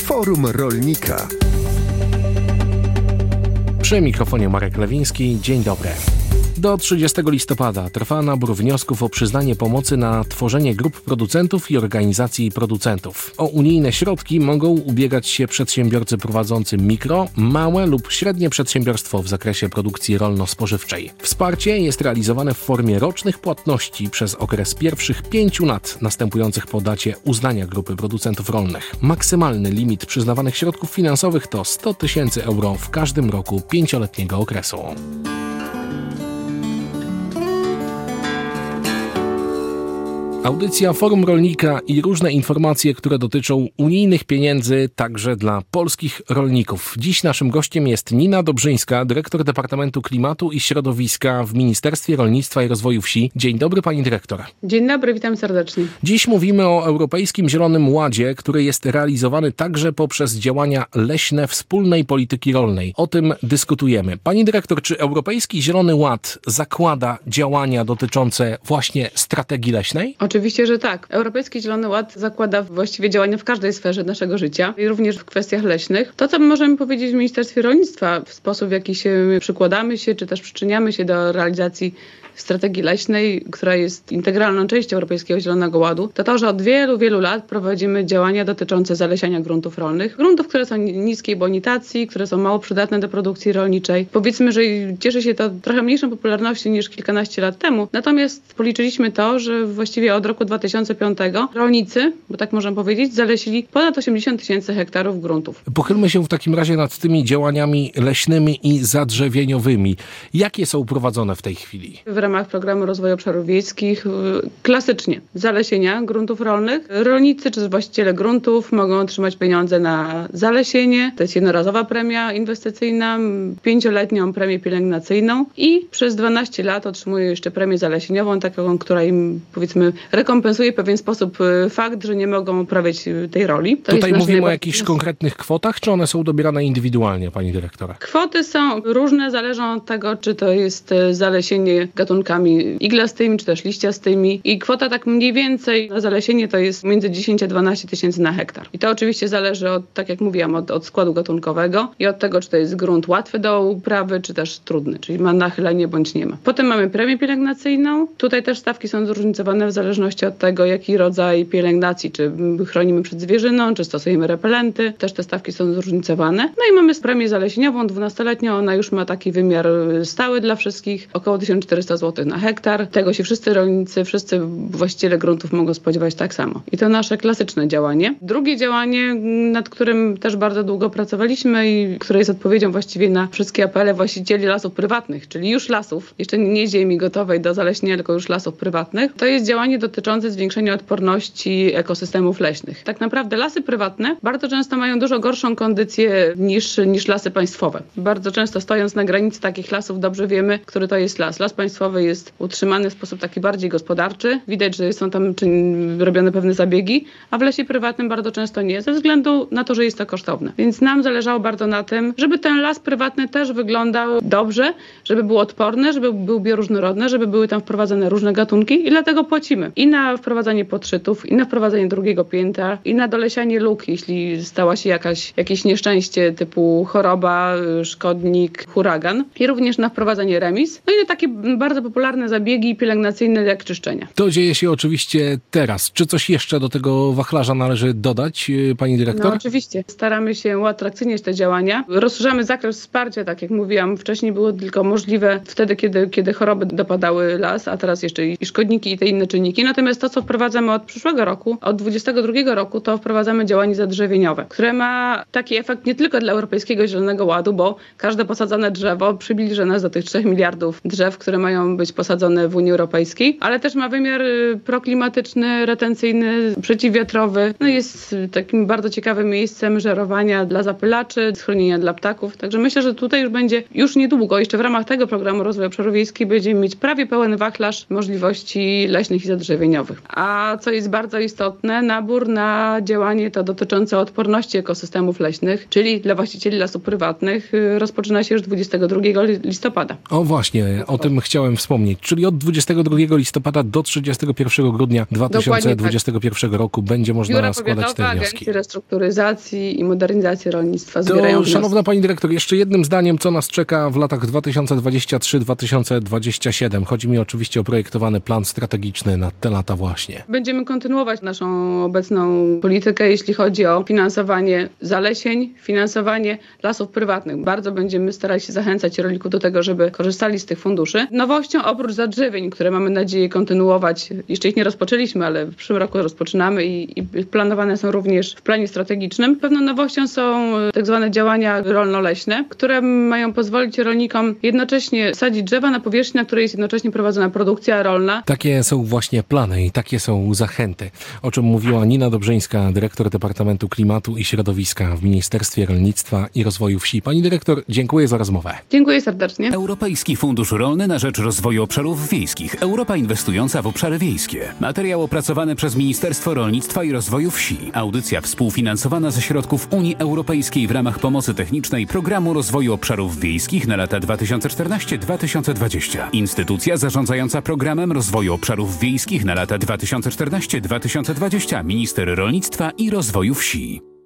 Forum Rolnika. Przy mikrofonie Marek Lewiński. Dzień dobry. Do 30 listopada trwa nabór wniosków o przyznanie pomocy na tworzenie grup producentów i organizacji producentów. O unijne środki mogą ubiegać się przedsiębiorcy prowadzący mikro, małe lub średnie przedsiębiorstwo w zakresie produkcji rolno-spożywczej. Wsparcie jest realizowane w formie rocznych płatności przez okres pierwszych 5 lat następujących po dacie uznania grupy producentów rolnych. Maksymalny limit przyznawanych środków finansowych to 100 000 euro w każdym roku 5-letniego okresu. Audycja Forum Rolnika i różne informacje, które dotyczą unijnych pieniędzy także dla polskich rolników. Dziś naszym gościem jest Nina Dobrzyńska, dyrektor Departamentu Klimatu i Środowiska w Ministerstwie Rolnictwa i Rozwoju Wsi. Dzień dobry, pani dyrektor. Dzień dobry, witam serdecznie. Dziś mówimy o Europejskim Zielonym Ładzie, który jest realizowany także poprzez działania leśne wspólnej polityki rolnej. O tym dyskutujemy. Pani dyrektor, czy Europejski Zielony Ład zakłada działania dotyczące właśnie strategii leśnej? Oczywiście, że tak. Europejski Zielony Ład zakłada właściwie działania w każdej sferze naszego życia i również w kwestiach leśnych. To, co możemy powiedzieć w Ministerstwie Rolnictwa, w sposób, w jaki się przykładamy się, czy też przyczyniamy się do realizacji strategii leśnej, która jest integralną częścią Europejskiego Zielonego Ładu, to, że od wielu, wielu lat prowadzimy działania dotyczące zalesiania gruntów rolnych. Gruntów, które są niskiej bonitacji, które są mało przydatne do produkcji rolniczej. Powiedzmy, że cieszy się to trochę mniejszą popularnością niż kilkanaście lat temu. Natomiast policzyliśmy to, że właściwie od roku 2005 rolnicy, bo tak możemy powiedzieć, zalesili ponad 80 000 hektarów gruntów. Pochylmy się w takim razie nad tymi działaniami leśnymi i zadrzewieniowymi. Jakie są prowadzone w tej chwili? W ramach Programu Rozwoju Obszarów Wiejskich klasycznie zalesienia gruntów rolnych. Rolnicy czy właściciele gruntów mogą otrzymać pieniądze na zalesienie. To jest jednorazowa premia inwestycyjna, 5-letnią premię pielęgnacyjną i przez 12 lat otrzymują jeszcze premię zalesieniową, taką, która im, powiedzmy, rekompensuje w pewien sposób fakt, że nie mogą uprawiać tej roli. Tutaj mówimy o jakichś konkretnych kwotach, czy one są dobierane indywidualnie, pani dyrektora? Kwoty są różne, zależą od tego, czy to jest zalesienie gatunkami iglastymi, czy też liściastymi. I kwota tak mniej więcej na zalesienie to jest między 10 a 12 tysięcy na hektar. I to oczywiście zależy od, tak jak mówiłam, od składu gatunkowego i od tego, czy to jest grunt łatwy do uprawy, czy też trudny, czyli ma nachylenie bądź nie ma. Potem mamy premię pielęgnacyjną. Tutaj też stawki są zróżnicowane w zależności od tego, jaki rodzaj pielęgnacji, czy chronimy przed zwierzyną, czy stosujemy repelenty. Też te stawki są zróżnicowane. No i mamy premię zalesieniową 12-letnią. Ona już ma taki wymiar stały dla wszystkich, około 1400 zł na hektar. Tego się wszyscy rolnicy, wszyscy właściciele gruntów mogą spodziewać tak samo. I to nasze klasyczne działanie. Drugie działanie, nad którym też bardzo długo pracowaliśmy i które jest odpowiedzią właściwie na wszystkie apele właścicieli lasów prywatnych, czyli już lasów, jeszcze nie ziemi gotowej do zaleśnienia, tylko już lasów prywatnych, to jest działanie dotyczące zwiększenia odporności ekosystemów leśnych. Tak naprawdę lasy prywatne bardzo często mają dużo gorszą kondycję niż lasy państwowe. Bardzo często stojąc na granicy takich lasów dobrze wiemy, który to jest las. Las państwowy jest utrzymany w sposób taki bardziej gospodarczy. Widać, że są tam robione pewne zabiegi, a w lesie prywatnym bardzo często nie, ze względu na to, że jest to kosztowne. Więc nam zależało bardzo na tym, żeby ten las prywatny też wyglądał dobrze, żeby był odporny, żeby był bioróżnorodny, żeby były tam wprowadzane różne gatunki i dlatego płacimy. I na wprowadzanie podszytów, i na wprowadzanie drugiego piętra, i na dolesianie luk, jeśli stała się jakieś nieszczęście typu choroba, szkodnik, huragan. I również na wprowadzanie remis. No i na takie bardzo popularne zabiegi pielęgnacyjne jak czyszczenia. To dzieje się oczywiście teraz. Czy coś jeszcze do tego wachlarza należy dodać, pani dyrektor? No oczywiście. Staramy się uatrakcyjniać te działania. Rozszerzamy zakres wsparcia, tak jak mówiłam. Wcześniej było tylko możliwe wtedy, kiedy choroby dopadały las, a teraz jeszcze i szkodniki i te inne czynniki. Natomiast to, co wprowadzamy od przyszłego roku, od 2022 roku, to wprowadzamy działanie zadrzewieniowe, które ma taki efekt nie tylko dla Europejskiego Zielonego Ładu, bo każde posadzone drzewo przybliży nas do tych 3 miliardów drzew, które mają być posadzone w Unii Europejskiej, ale też ma wymiar proklimatyczny, retencyjny, przeciwwiatrowy. No jest takim bardzo ciekawym miejscem żerowania dla zapylaczy, schronienia dla ptaków. Także myślę, że tutaj już będzie już niedługo, jeszcze w ramach tego Programu Rozwoju Obszarów Wiejskich będziemy mieć prawie pełen wachlarz możliwości leśnych i zadrzewieniowych. A co jest bardzo istotne, nabór na działanie to dotyczące odporności ekosystemów leśnych, czyli dla właścicieli lasów prywatnych rozpoczyna się już 22 listopada. O właśnie, o tym chciałem wspomnieć, czyli od 22 listopada do 31 grudnia 2021 roku będzie można składać te wnioski. Agencji Restrukturyzacji i Modernizacji Rolnictwa zbierają wnioski. Szanowna Pani Dyrektor, jeszcze jednym zdaniem, co nas czeka w latach 2023-2027? Chodzi mi oczywiście o projektowany plan strategiczny na te lata właśnie. Będziemy kontynuować naszą obecną politykę, jeśli chodzi o finansowanie zalesień, finansowanie lasów prywatnych. Bardzo będziemy starali się zachęcać rolników do tego, żeby korzystali z tych funduszy. Nowością, oprócz zadrzewień, które mamy nadzieję kontynuować, jeszcze ich nie rozpoczęliśmy, ale w przyszłym roku rozpoczynamy i planowane są również w planie strategicznym. Pewną nowością są tak zwane działania rolno-leśne, które mają pozwolić rolnikom jednocześnie sadzić drzewa na powierzchni, na której jest jednocześnie prowadzona produkcja rolna. Takie są właśnie plany i takie są zachęty, o czym mówiła Nina Dobrzyńska, dyrektor Departamentu Klimatu i Środowiska w Ministerstwie Rolnictwa i Rozwoju Wsi. Pani dyrektor, dziękuję za rozmowę. Dziękuję serdecznie. Europejski Fundusz Rolny na rzecz Rozwoju Obszarów Wiejskich. Europa inwestująca w obszary wiejskie. Materiał opracowany przez Ministerstwo Rolnictwa i Rozwoju Wsi. Audycja współfinansowana ze środków Unii Europejskiej w ramach pomocy technicznej Programu Rozwoju Obszarów Wiejskich na lata 2014-2020. Instytucja zarządzająca Programem Rozwoju Obszarów Wiejskich na lata 2014-2020. Minister Rolnictwa i Rozwoju Wsi.